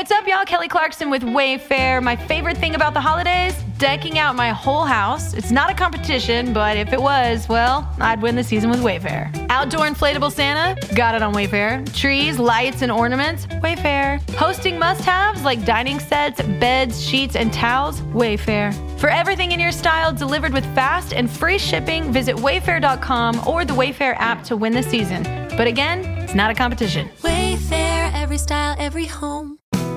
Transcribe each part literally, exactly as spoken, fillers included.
What's up, y'all? Kelly Clarkson with Wayfair. My favorite thing about the holidays? Decking out my whole house. It's not a competition, but if it was, well, I'd win the season with Wayfair. Outdoor inflatable Santa? Got it on Wayfair. Trees, lights, and ornaments? Wayfair. Hosting must-haves like dining sets, beds, sheets, and towels? Wayfair. For everything in your style delivered with fast and free shipping, visit wayfair dot com or the Wayfair app to win the season. But again, it's not a competition. Wayfair, every style, every home.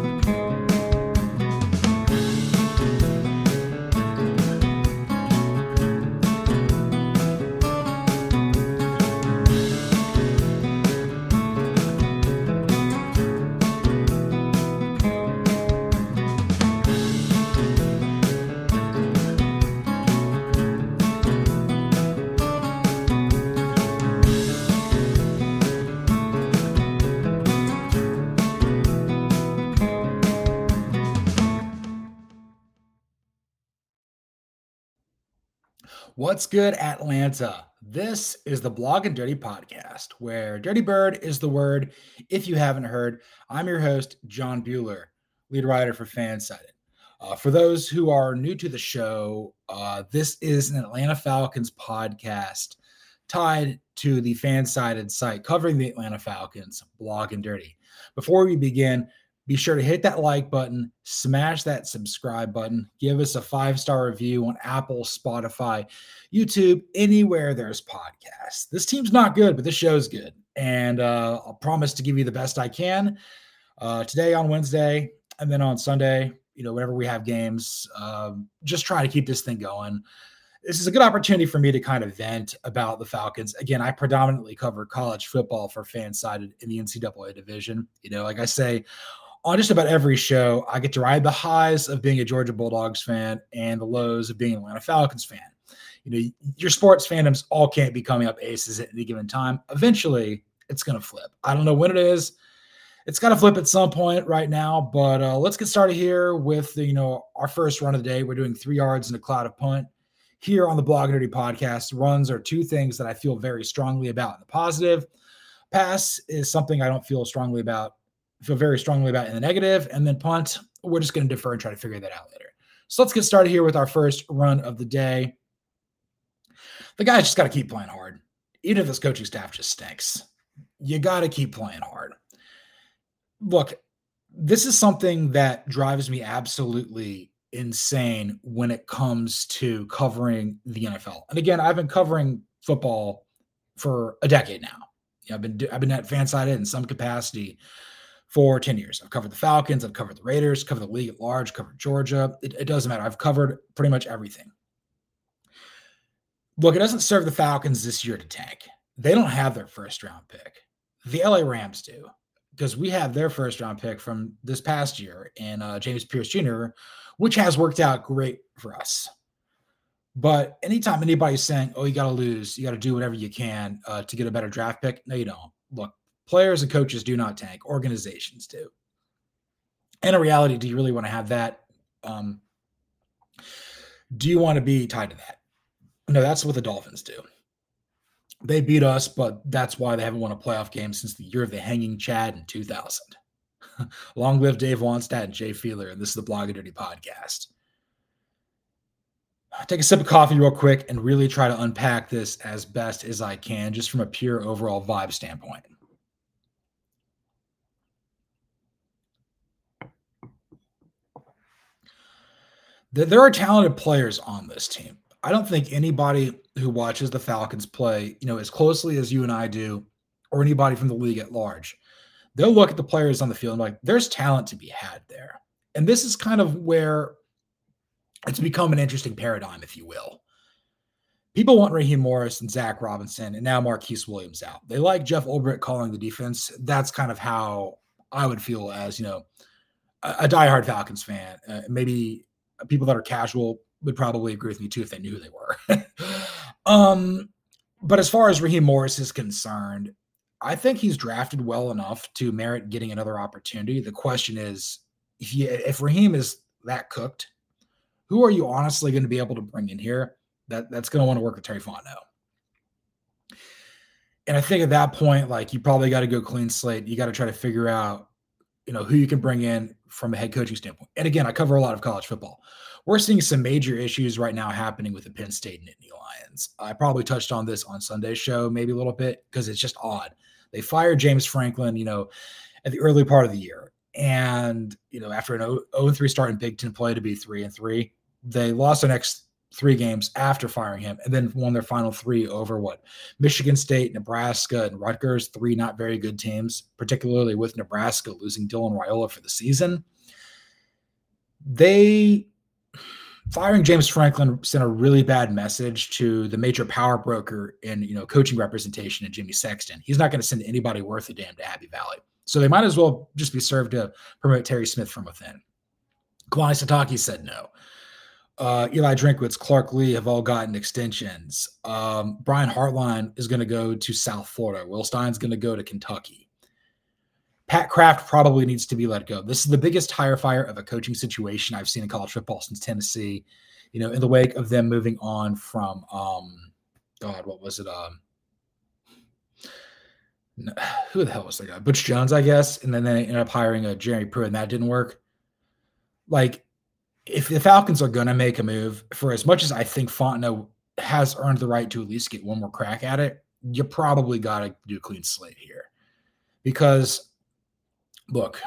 What's good, Atlanta? This is the Blog and Dirty Podcast, where Dirty Bird is the word. If you haven't heard, I'm your host, John Bueller, lead writer for Fansided. Uh, for those who are new to the show, uh, this is an Atlanta Falcons podcast tied to the Fansided site covering the Atlanta Falcons, Blog and Dirty. Before we begin, be sure to hit that like button, smash that subscribe button, give us a five-star review on Apple, Spotify, YouTube, anywhere there's podcasts. This team's not good, but this show's good. And uh, I'll promise to give you the best I can uh, today on Wednesday, and then on Sunday, you know, whenever we have games, um, just try to keep this thing going. This is a good opportunity for me to kind of vent about the Falcons. Again, I predominantly cover college football for Fansided in the N C double A division. You know, like I say, on just about every show, I get to ride the highs of being a Georgia Bulldogs fan and the lows of being an Atlanta Falcons fan. You know, your sports fandoms all can't be coming up aces at any given time. Eventually, it's going to flip. I don't know when it is. It's got to flip at some point right now, but uh, let's get started here with, the, you know, our first run of the day. We're doing three yards and a cloud of punt. Here on the Blog and Dirty Podcast, runs are two things that I feel very strongly about in the positive. Pass is something I don't feel strongly about. feel very strongly about in the negative, and then punt, we're just going to defer and try to figure that out later. So let's get started here with our first run of the day. The guys just got to keep playing hard. Even if this coaching staff just stinks, you got to keep playing hard. Look, this is something that drives me absolutely insane when it comes to covering the N F L. And again, I've been covering football for a decade now. You know, I've been I've been at Fansided in some capacity for ten years. I've covered the Falcons, I've covered the Raiders, covered the league at large, covered Georgia. It, it doesn't matter. I've covered pretty much everything. Look, it doesn't serve the Falcons this year to tank. They don't have their first round pick. The L A Rams do, because we have their first round pick from this past year in uh, James Pierce Junior, which has worked out great for us. But anytime anybody's saying, oh, you got to lose, you got to do whatever you can uh, to get a better draft pick, no, you don't. Look, players and coaches do not tank. Organizations do. And in reality, do you really want to have that? Um, do you want to be tied to that? No, that's what the Dolphins do. They beat us, but that's why they haven't won a playoff game since the year of the hanging Chad in two thousand. Long live Dave Wannstedt and Jay Feeler, and this is the Blog and Dirty Podcast. Take a sip of coffee real quick and really try to unpack this as best as I can, just from a pure overall vibe standpoint. There are talented players on this team. I don't think anybody who watches the Falcons play, you know, as closely as you and I do, or anybody from the league at large, they'll look at the players on the field and be like, there's talent to be had there. And this is kind of where it's become an interesting paradigm, if you will. People want Raheem Morris and Zach Robinson and now Marquise Williams out. They like Jeff Ulbrich calling the defense. That's kind of how I would feel as, you know, a, a diehard Falcons fan. Uh, maybe people that are casual would probably agree with me too if they knew who they were. um, but as far as Raheem Morris is concerned, I think he's drafted well enough to merit getting another opportunity. The question is, if, you, if Raheem is that cooked, who are you honestly going to be able to bring in here that, that's going to want to work with Terry Fontenot? And I think at that point, like, you probably got to go clean slate. You got to try to figure out you know, who you can bring in from a head coaching standpoint. And again, I cover a lot of college football. We're seeing some major issues right now happening with the Penn State Nittany Lions. I probably touched on this on Sunday's show, maybe a little bit, because it's just odd. They fired James Franklin, you know, at the early part of the year. And, you know, after an oh and three start in Big Ten play to be three and three, they lost the next three games after firing him and then won their final three over what? Michigan State, Nebraska, and Rutgers, three not very good teams, particularly with Nebraska losing Dylan Raiola for the season. They firing James Franklin sent a really bad message to the major power broker in, you know, coaching representation in Jimmy Sexton. He's not going to send anybody worth a damn to Happy Valley. So they might as well just be served to promote Terry Smith from within. Kalani Sitake said no. Uh, Eli Drinkwitz, Clark Lee have all gotten extensions. Um, Brian Hartline is going to go to South Florida. Will Stein's going to go to Kentucky. Pat Kraft probably needs to be let go. This is the biggest tire fire of a coaching situation I've seen in college football since Tennessee, you know, in the wake of them moving on from, um, God, what was it? Um, no, who the hell was that guy? Butch Jones, I guess. And then they ended up hiring a Jeremy Pruitt, and that didn't work. Like, if the Falcons are going to make a move, for as much as I think Fontenot has earned the right to at least get one more crack at it, you probably got to do a clean slate here. Because, look,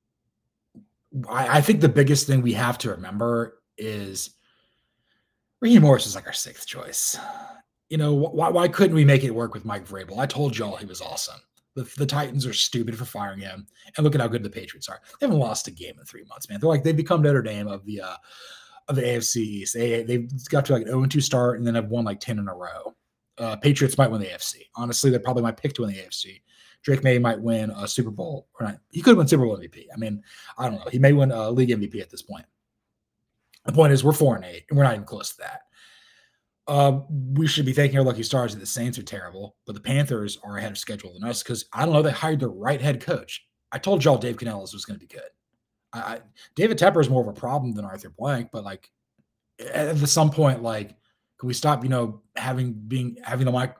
I, I think the biggest thing we have to remember is Raheem Morris is like our sixth choice. You know, why, why couldn't we make it work with Mike Vrabel? I told y'all he was awesome. The, the Titans are stupid for firing him. And look at how good the Patriots are. They haven't lost a game in three months, man. They're like, they've become Notre Dame of the uh, of the A F C East. They, they've got to like an oh and two start and then have won like ten in a row. Uh, Patriots might win the A F C. Honestly, they're probably my pick to win the A F C. Drake May might win a Super Bowl. Or not. He could win Super Bowl M V P. I mean, I don't know. He may win a league M V P at this point. The point is we're four and eight, and we're not even close to that. Uh, we should be thanking our lucky stars that the Saints are terrible, but the Panthers are ahead of schedule than us because I don't know, they hired the right head coach. I told y'all Dave Canellis was going to be good. I, I, David Tepper is more of a problem than Arthur Blank, but like at some point, like, can we stop, you know, having being having the mic,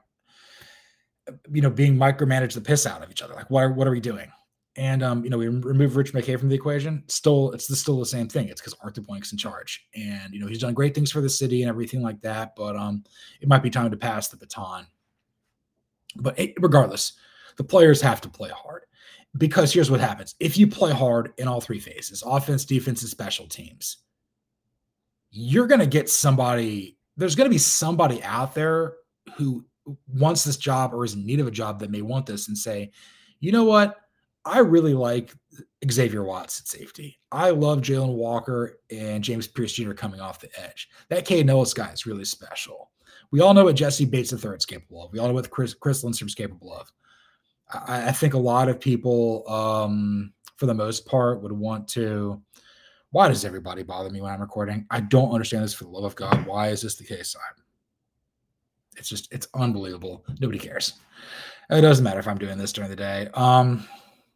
you know, being micromanage the piss out of each other? Like, what are, what are we doing? And, um, you know, we remove Rich McKay from the equation. Still, it's the, still the same thing. It's because Arthur Blank's in charge. And, you know, he's done great things for the city and everything like that. But um, it might be time to pass the baton. But it, regardless, the players have to play hard. Because here's what happens. If you play hard in all three phases, offense, defense, and special teams, you're going to get somebody, there's going to be somebody out there who wants this job or is in need of a job that may want this and say, you know what? I really like Xavier Watts at safety. I love Jalen Walker and James Pierce Junior coming off the edge. That Cade Ellis guy is really special. We all know what Jesse Bates the third is capable of. We all know what Chris, Chris Lindstrom's capable of. I, I think a lot of people, um, for the most part, would want to. Why does everybody bother me when I'm recording? I don't understand this for the love of God. Why is this the case? I'm, it's just, it's unbelievable. Nobody cares. It doesn't matter if I'm doing this during the day. Um,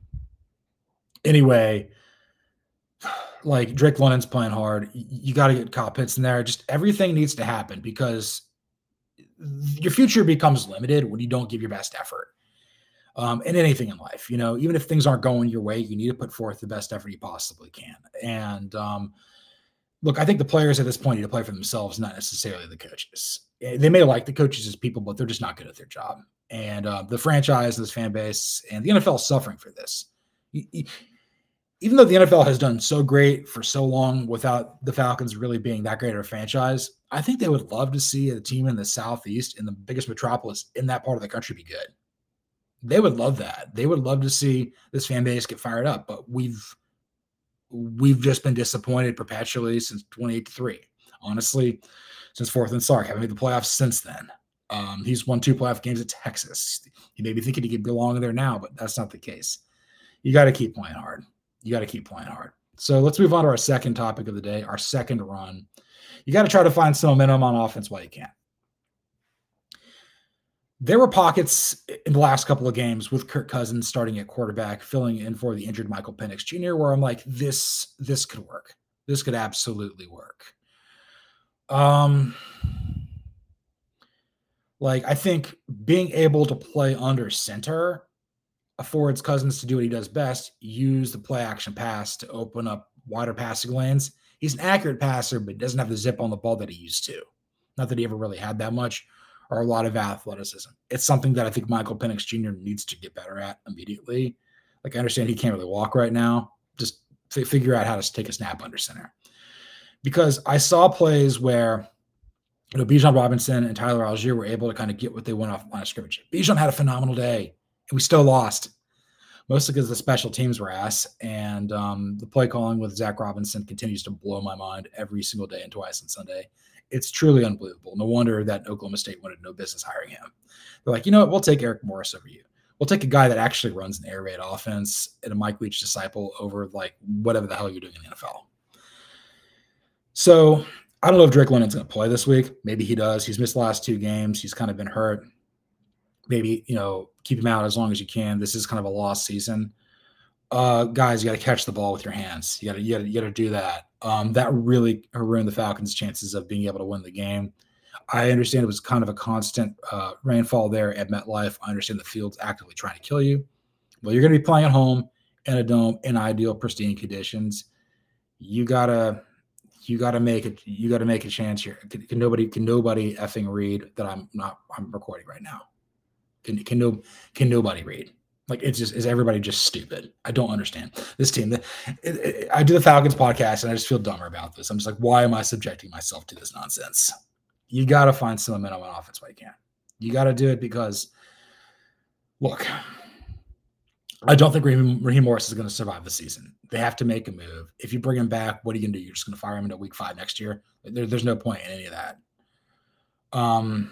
Anyway, like Drake London's playing hard. You, you got to get Kyle Pitts in there. Just everything needs to happen because your future becomes limited when you don't give your best effort. Um, in anything in life, you know, even if things aren't going your way, you need to put forth the best effort you possibly can. And um, look, I think the players at this point need to play for themselves, not necessarily the coaches. They may like the coaches as people, but they're just not good at their job. And uh, the franchise, this fan base, and the N F L is suffering for this. Even though the N F L has done so great for so long without the Falcons really being that great of a franchise, I think they would love to see a team in the Southeast, in the biggest metropolis in that part of the country, be good. They would love that. They would love to see this fan base get fired up, but we've we've just been disappointed perpetually since twenty-eight to three. Honestly, since Fourth and Sark, haven't made the playoffs since then. Um, he's won two playoff games at Texas. He may be thinking he could belong there now, but that's not the case. You got to keep playing hard. You got to keep playing hard. So let's move on to our second topic of the day, our second run. You got to try to find some momentum on offense while you can. There were pockets in the last couple of games with Kirk Cousins starting at quarterback, filling in for the injured Michael Penix Junior, where I'm like, this, this could work. This could absolutely work. Um, like, I think being able to play under center affords Cousins to do what he does best, use the play action pass to open up wider passing lanes. He's an accurate passer, but doesn't have the zip on the ball that he used to. Not that he ever really had that much or a lot of athleticism. It's something that I think Michael Penix Junior needs to get better at immediately. Like, I understand he can't really walk right now. Just f- figure out how to take a snap under center. Because I saw plays where, you know, Bijan Robinson and Tyler Algier were able to kind of get what they went off line of scrimmage. Bijan had a phenomenal day, and we still lost, mostly because the special teams were ass. And um, the play calling with Zach Robinson continues to blow my mind every single day and twice on Sunday. It's truly unbelievable. No wonder that Oklahoma State wanted no business hiring him. They're like, you know what? We'll take Eric Morris over you. We'll take a guy that actually runs an air raid offense and a Mike Leach disciple over like whatever the hell you're doing in the N F L. So I don't know if Drake London's going to play this week. Maybe he does. He's missed the last two games. He's kind of been hurt. Maybe, you know, keep him out as long as you can. This is kind of a lost season. Uh, guys, you got to catch the ball with your hands. You got to, you got to, you got to do that. Um, that really ruined the Falcons' chances of being able to win the game. I understand it was kind of a constant uh, rainfall there at MetLife. I understand the field's actively trying to kill you. Well, you're going to be playing at home in a dome in ideal, pristine conditions. You gotta, you gotta make it. You gotta make a chance here. Can, can nobody, can nobody effing read that I'm not? I'm recording right now. Can can no, can nobody read? Like, it's just, is everybody just stupid? I don't understand this team. It, it, I do the Falcons podcast and I just feel dumber about this. I'm just like, why am I subjecting myself to this nonsense? You got to find some momentum on offense while you can. You got to do it because, look, I don't think Raheem, Raheem Morris is going to survive the season. They have to make a move. If you bring him back, what are you going to do? You're just going to fire him into week five next year? There, there's no point in any of that. Um.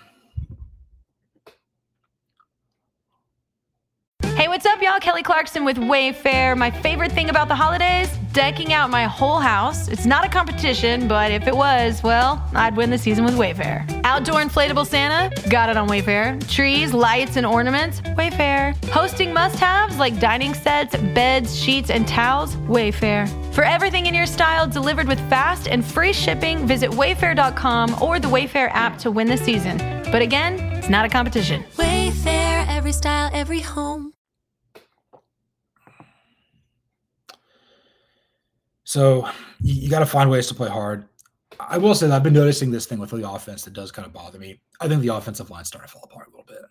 Hey, what's up, y'all? Kelly Clarkson with Wayfair. My favorite thing about the holidays? Decking out my whole house. It's not a competition, but if it was, well, I'd win the season with Wayfair. Outdoor inflatable Santa? Got it on Wayfair. Trees, lights, and ornaments? Wayfair. Hosting must-haves like dining sets, beds, sheets, and towels? Wayfair. For everything in your style delivered with fast and free shipping, visit wayfair dot com or the Wayfair app to win the season. But again, it's not a competition. Wayfair, every style, every home. So you, you got to find ways to play hard. I will say that I've been noticing this thing with the offense that does kind of bother me. I think the offensive line starting to fall apart a little bit.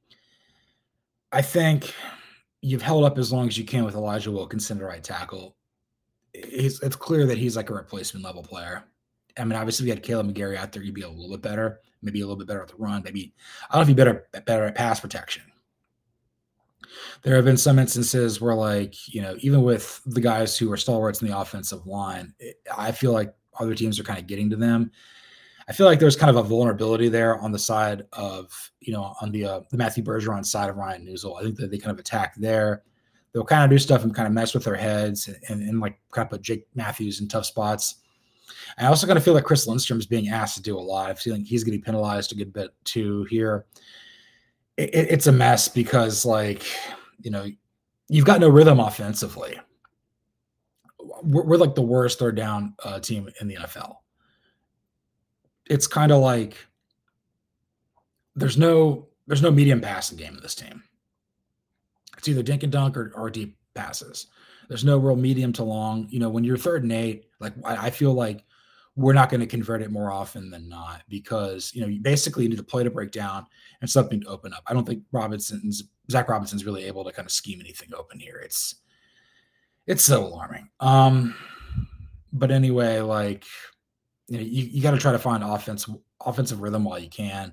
I think you've held up as long as you can with Elijah Wilkinson, the right tackle. It's, it's clear that he's like a replacement level player. I mean, obviously, if you had Caleb McGarry out there, you'd be a little bit better, maybe a little bit better at the run. Maybe, I don't know if you're better, better at pass protection. There have been some instances where, like, you know, even with the guys who are stalwarts in the offensive line, it, I feel like other teams are kind of getting to them. I feel like there's kind of a vulnerability there on the side of, you know, on the uh, the Matthew Bergeron side of Ryan Newsel. I think that they kind of attack there. They'll kind of do stuff and kind of mess with their heads and, and, and like kind of put Jake Matthews in tough spots. I also kind of feel like Chris Lindstrom is being asked to do a lot. I feel like he's getting penalized a good bit too here. It, it, it's a mess because, like, you know, you've got no rhythm offensively. We're, we're like the worst third down uh, team in the N F L. It's kind of like there's no there's no medium passing game in this team. It's either dink and dunk or, or deep passes. There's no real medium to long. You know, when you're third and eight, like I, I feel like we're not going to convert it more often than not because, you know, you basically need a play to break down and something to open up. I don't think Robinson's Zach Robinson's really able to kind of scheme anything open here. It's it's so alarming. Um, but anyway, like, you know, you, you got to try to find offense, offensive rhythm while you can.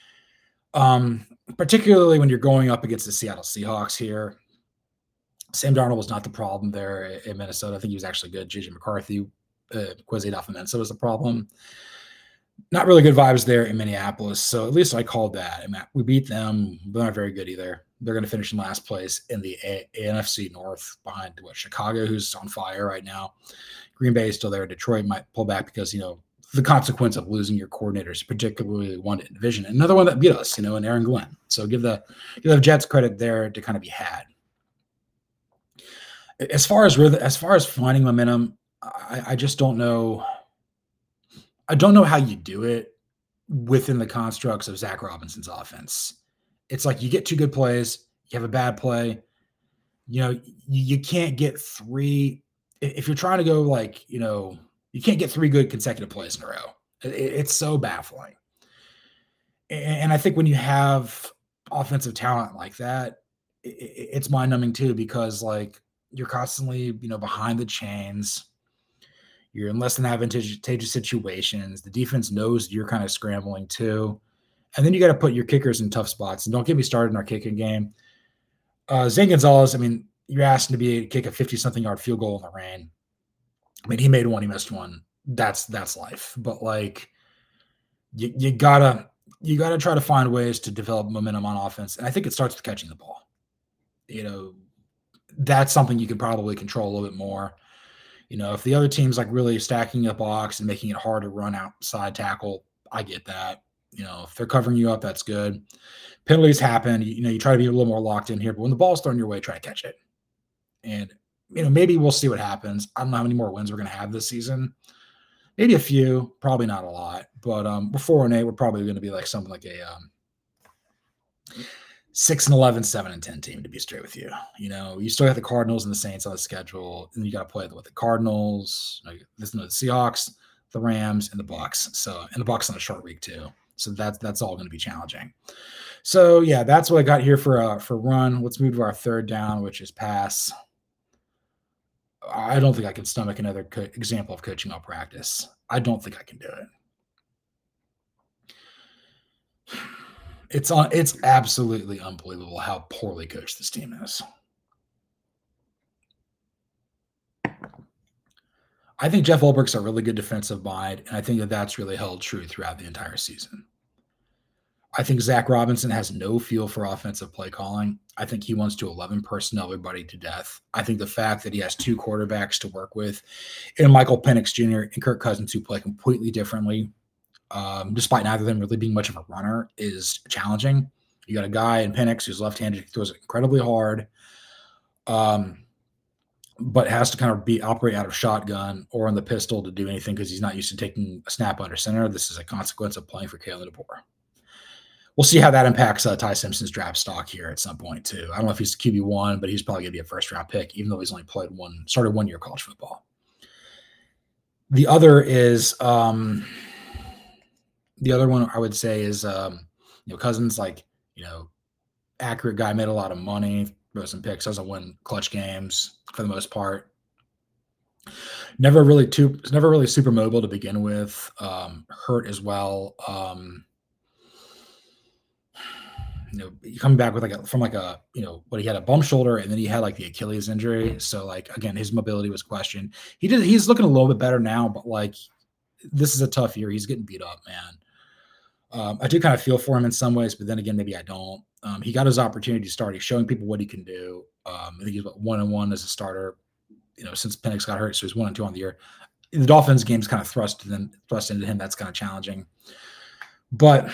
Um, particularly when you're going up against the Seattle Seahawks here. Sam Darnold was not the problem there in Minnesota. I think he was actually good. J J McCarthy, uh, Quizzy Dalphamensa was the problem. Not really good vibes there in Minneapolis. So at least I called that. I mean, we beat them. They're not very good either. They're going to finish in last place in the A- N F C North behind what Chicago, who's on fire right now. Green Bay is still there. Detroit might pull back because, you know, the consequence of losing your coordinators, particularly one in division. Another one that beat us, you know, in Aaron Glenn. So give the give the Jets credit there to kind of be had. As far as as far as finding momentum, I, I just don't know. I don't know how you do it within the constructs of Zach Robinson's offense. It's like you get two good plays, you have a bad play, You know, you, you can't get three if you're trying to go like, you know, you can't get three good consecutive plays in a row. It, it's so baffling. And, and I think when you have offensive talent like that, it, it's mind numbing too, because like you're constantly, you know, behind the chains. You're in less than advantageous situations. The defense knows you're kind of scrambling too. And then you got to put your kickers in tough spots. And don't get me started in our kicking game. Uh, Zane Gonzalez, I mean, you're asking to be kick a fifty-something yard field goal in the rain. I mean, he made one, he missed one. That's that's life. But like, you, you gotta you gotta try to find ways to develop momentum on offense. And I think it starts with catching the ball. You know, that's something you can probably control a little bit more. You know, if the other team's like really stacking the box and making it hard to run outside tackle, I get that. You know, if they're covering you up, that's good. Penalties happen. You, you know, you try to be a little more locked in here, but when the ball's thrown your way, try to catch it. And, you know, maybe we'll see what happens. I don't know how many more wins we're going to have this season. Maybe a few, probably not a lot. But um, we're four and eight. We're probably going to be like something like a um, six and eleven, seven and ten team, to be straight with you. You know, you still have the Cardinals and the Saints on the schedule, and you got to play with the Cardinals, you know, the Seahawks, the Rams, and the Bucks. So, and the Bucks on a short week too. So that's that's all going to be challenging. So yeah, that's what I got here for uh, for run. Let's move to our third down, which is pass. I don't think I can stomach another co- example of coaching out practice. I don't think I can do it. It's on. It's absolutely unbelievable how poorly coached this team is. I think Jeff Ulbricht's a really good defensive mind, and I think that that's really held true throughout the entire season. I think Zach Robinson has no feel for offensive play calling. I think he wants to eleven personnel everybody to death. I think the fact that he has two quarterbacks to work with, and Michael Penix Junior and Kirk Cousins, who play completely differently, um, despite neither of them really being much of a runner, is challenging. You got a guy in Penix who's left-handed, who throws it incredibly hard, um, but has to kind of be operate out of shotgun or on the pistol to do anything because he's not used to taking a snap under center. This is a consequence of playing for Kalen DeBoer. We'll see how that impacts uh, Ty Simpson's draft stock here at some point too. I don't know if he's Q B one, but he's probably going to be a first round pick, even though he's only played one, started one year of college football. The other is um, the other one I would say is um, you know Cousins, like you know, accurate guy, made a lot of money, throw some picks, doesn't win clutch games for the most part. Never really too, never really super mobile to begin with. Um, hurt as well. Um, You know, coming back with like a, from like a, you know, what he had a bum shoulder and then he had like the Achilles injury. So like, again, his mobility was questioned. He did, he's looking a little bit better now, but like, this is a tough year. He's getting beat up, man. Um, I do kind of feel for him in some ways, but then again, maybe I don't. Um, he got his opportunity to start. He's showing people what he can do. Um, I think he's about one and one as a starter, you know, since Penix got hurt. So he's one and two on the year. The Dolphins game's kind of thrust then thrust into him. That's kind of challenging, but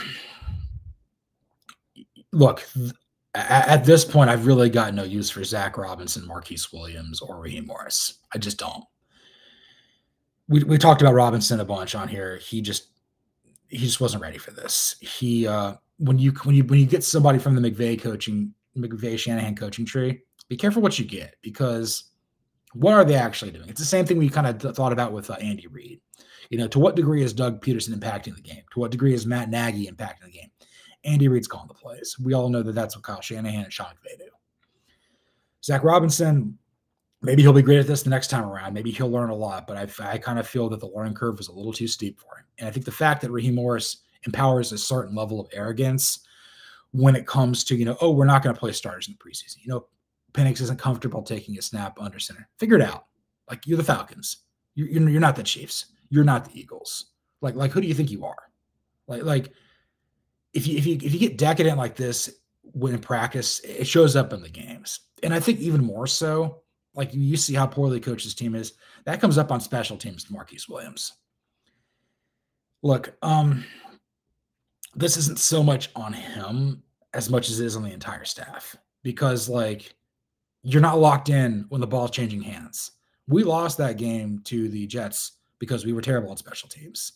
look, at this point, I've really got no use for Zach Robinson, Marquise Williams, or Raheem Morris. I just don't. We we talked about Robinson a bunch on here. He just he just wasn't ready for this. He uh, when you when you when you get somebody from the McVay coaching McVay Shanahan coaching tree, be careful what you get, because what are they actually doing? It's the same thing we kind of thought about with uh, Andy Reid. You know, to what degree is Doug Peterson impacting the game? To what degree is Matt Nagy impacting the game? Andy Reid's calling the plays. We all know that that's what Kyle Shanahan and Sean McVay do. Zach Robinson, maybe he'll be great at this the next time around. Maybe he'll learn a lot, but I, I kind of feel that the learning curve was a little too steep for him. And I think the fact that Raheem Morris empowers a certain level of arrogance when it comes to, you know, oh, we're not going to play starters in the preseason. You know, Penix isn't comfortable taking a snap under center. Figure it out. Like, you're the Falcons. You're, you're, you're not the Chiefs. You're not the Eagles. Like, like who do you think you are? Like, like, If you if you if you get decadent like this when in practice, it shows up in the games. And I think even more so, like you see how poorly coached this team is, that comes up on special teams to Marquise Williams. Look, um, this isn't so much on him as much as it is on the entire staff, because like you're not locked in when the ball's changing hands. We lost that game to the Jets because we were terrible at special teams.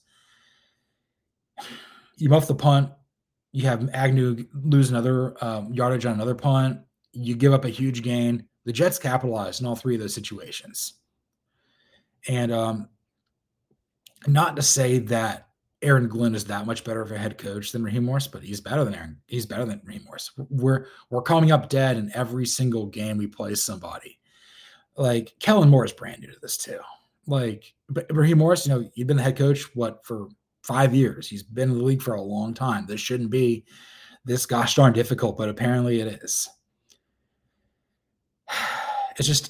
You muff the punt. You have Agnew lose another um, yardage on another punt. You give up a huge gain. The Jets capitalized in all three of those situations. And um, not to say that Aaron Glenn is that much better of a head coach than Raheem Morris, but he's better than Aaron. He's better than Raheem Morris. We're we're coming up dead in every single game we play somebody. Like Kellen Moore is brand new to this too. Like, but Raheem Morris, you know, you've been the head coach what for five years. He's been in the league for a long time. This shouldn't be this gosh darn difficult, but apparently it is. It's just.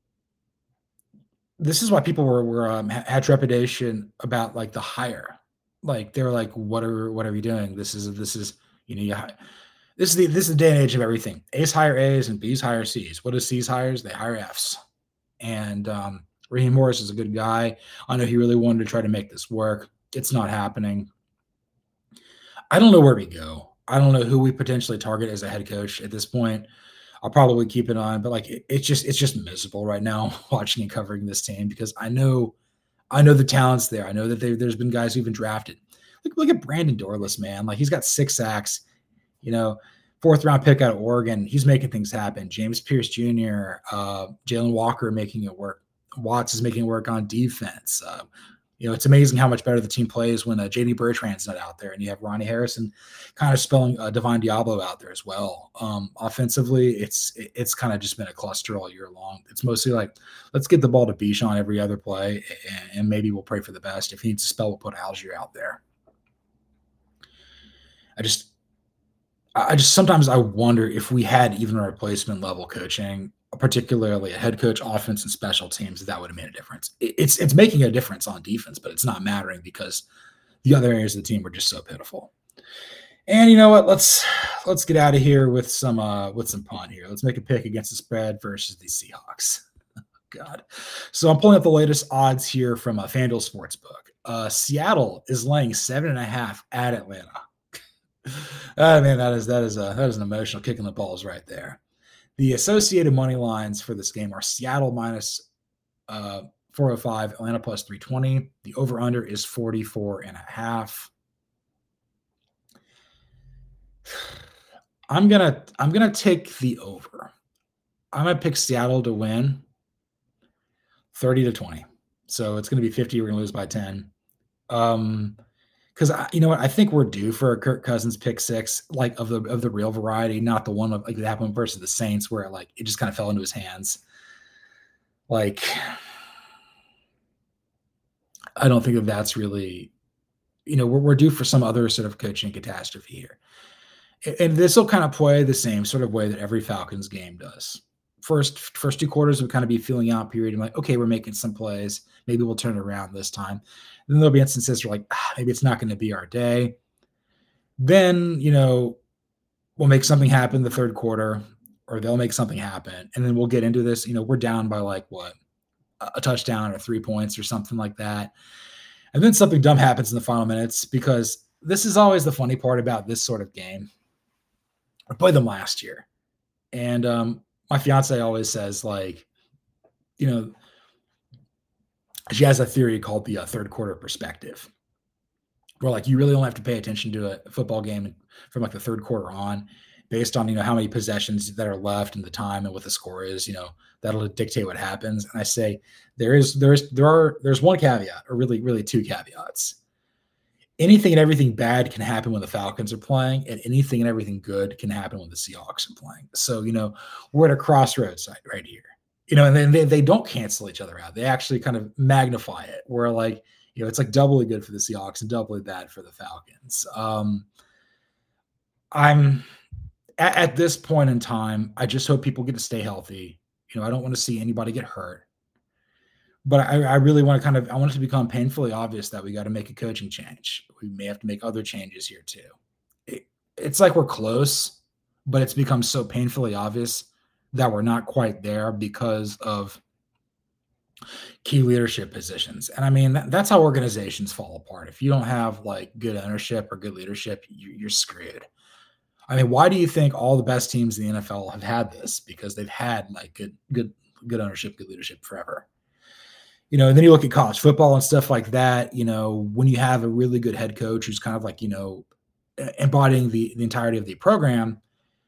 This is why people were, were um, had trepidation about like the hire. Like they were like, "What are what are we doing? This is this is you know, you, this is the this is the day and age of everything. A's hire A's and B's hire C's. What does C's hires? They hire F's." And um, Raheem Morris is a good guy. I know he really wanted to try to make this work. It's not happening. I don't know where we go. I don't know who we potentially target as a head coach at this point. I'll probably keep it on, but like it, it's just it's just miserable right now watching and covering this team because I know I know the talent's there. I know that they, there's been guys who've been drafted. Look, look at Brandon Dorless, man. Like he's got six sacks, you know, fourth round pick out of Oregon. He's making things happen. James Pierce Junior, uh, Jalen Walker making it work. Watts is making it work on defense. Uh, You know, it's amazing how much better the team plays when uh, J D Bertrand's not out there, and you have Ronnie Harrison kind of spelling uh, Divine Diablo out there as well. Um, offensively, it's it's kind of just been a cluster all year long. It's mostly like, let's get the ball to Bichon every other play, and, and maybe we'll pray for the best. If he needs to spell, we'll put Algier out there. I just, I just sometimes I wonder if we had even a replacement level coaching, particularly a head coach, offense, and special teams, that would have made a difference. It's it's making a difference on defense, but it's not mattering because the other areas of the team were just so pitiful. And you know what? Let's let's get out of here with some uh, with some fun here. Let's make a pick against the spread versus the Seahawks. God. So I'm pulling up the latest odds here from a FanDuel Sportsbook. Uh, Seattle is laying seven and a half at Atlanta. Oh man, that is that is a that is an emotional kick in the balls right there. The associated money lines for this game are Seattle minus uh, four oh five, Atlanta plus three twenty. The over-under is forty-four and a half. I'm gonna I'm gonna take the over. I'm gonna pick Seattle to win thirty to twenty. So it's gonna be fifty. We're gonna lose by ten. Um, Because you know what, I think we're due for a Kirk Cousins pick six, like of the of the real variety, not the one of like that happened versus the Saints, where like it just kind of fell into his hands. Like, I don't think that that's really, you know, we're we're due for some other sort of coaching catastrophe here, and this will kind of play the same sort of way that every Falcons game does. First, first two quarters will kind of be feeling out period. I'm like, okay, we're making some plays. Maybe we'll turn it around this time. Then there'll be instances where like, ah, maybe it's not going to be our day. Then, you know, we'll make something happen the third quarter, or they'll make something happen. And then we'll get into this, you know, we're down by like what, a touchdown or three points or something like that. And then something dumb happens in the final minutes, because this is always the funny part about this sort of game. I played them last year. And um, my fiance always says, like, you know, she has a theory called the uh, third quarter perspective, where like you really only have to pay attention to a football game from like the third quarter on, based on, you know, how many possessions that are left and the time and what the score is. You know, that'll dictate what happens. And I say there is there is there are there's one caveat, or really really two caveats. Anything and everything bad can happen when the Falcons are playing, and anything and everything good can happen when the Seahawks are playing. So, you know, we're at a crossroads right here. You know, and then they, they don't cancel each other out. They actually kind of magnify it, where like, you know, it's like doubly good for the Seahawks and doubly bad for the Falcons. Um, I'm at, at this point in time, I just hope people get to stay healthy. You know, I don't want to see anybody get hurt, but I, I really want to kind of, I want it to become painfully obvious that we got to make a coaching change. We may have to make other changes here too. It, it's like we're close, but it's become so painfully obvious that we're not quite there because of key leadership positions. And I mean, that, that's how organizations fall apart. If you don't have like good ownership or good leadership, you, you're screwed. I mean, why do you think all the best teams in the N F L have had this? Because they've had like good, good, good ownership, good leadership forever. You know, and then you look at college football and stuff like that. You know, when you have a really good head coach who's kind of like, you know, embodying the, the entirety of the program,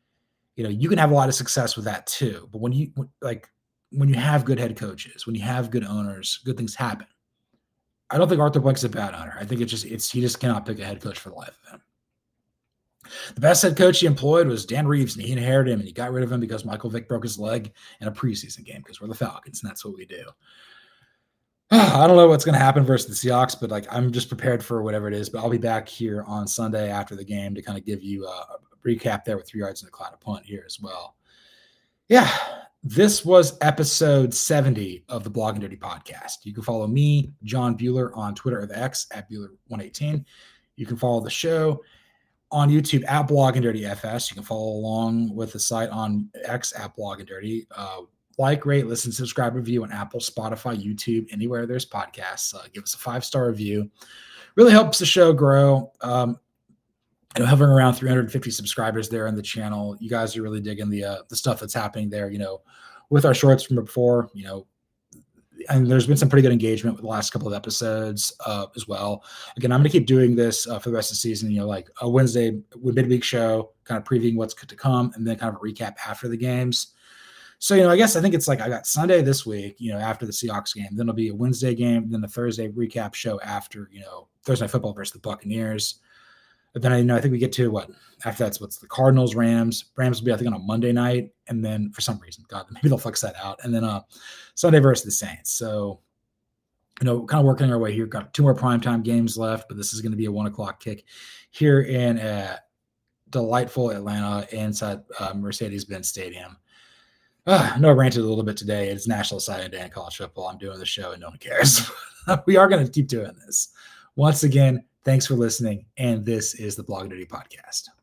you know, you can have a lot of success with that too. But when you like when you have good head coaches, when you have good owners, good things happen. I don't think Arthur Blank's a bad owner. I think it's just it's he just cannot pick a head coach for the life of him. The best head coach he employed was Dan Reeves, and he inherited him, and he got rid of him because Michael Vick broke his leg in a preseason game because we're the Falcons, and that's what we do. I don't know what's going to happen versus the Seahawks, but like I'm just prepared for whatever it is. But I'll be back here on Sunday after the game to kind of give you a, a recap there with three yards in the cloud of punt here as well. Yeah, this was episode seventy of the Blogging Dirty podcast. You can follow me, John Bueller, on Twitter or the X at Bueller one eighteen. You can follow the show on YouTube at Blogging Dirty F S. You can follow along with the site on X at Blogging Dirty. Uh, like, rate, listen, subscribe, review on Apple, Spotify, YouTube, anywhere there's podcasts. Uh, give us a five-star review. Really helps the show grow. Um, you know, hovering around three hundred fifty subscribers there on the channel. You guys are really digging the uh, the stuff that's happening there, you know, with our shorts from before, you know, and there's been some pretty good engagement with the last couple of episodes uh, as well. Again, I'm going to keep doing this uh, for the rest of the season, you know, like a Wednesday midweek show, kind of previewing what's to come, and then kind of a recap after the games. So, you know, I guess I think it's like I got Sunday this week, you know, after the Seahawks game. Then it'll be a Wednesday game, then the Thursday recap show after, you know, Thursday Night Football versus the Buccaneers. But then, you know, I think we get to what? After that's what's the Cardinals, Rams. Rams will be, I think, on a Monday night. And then for some reason, God, maybe they'll flex that out. And then uh, Sunday versus the Saints. So, you know, kind of working our way here. Got two more primetime games left, but this is going to be a one o'clock kick here in uh, delightful Atlanta inside uh, Mercedes-Benz Stadium. Uh, I know I ranted a little bit today. It's National Signing Day in college football. I'm doing the show and no one cares. We are going to keep doing this. Once again, thanks for listening. And this is the Blogging Dirty Podcast.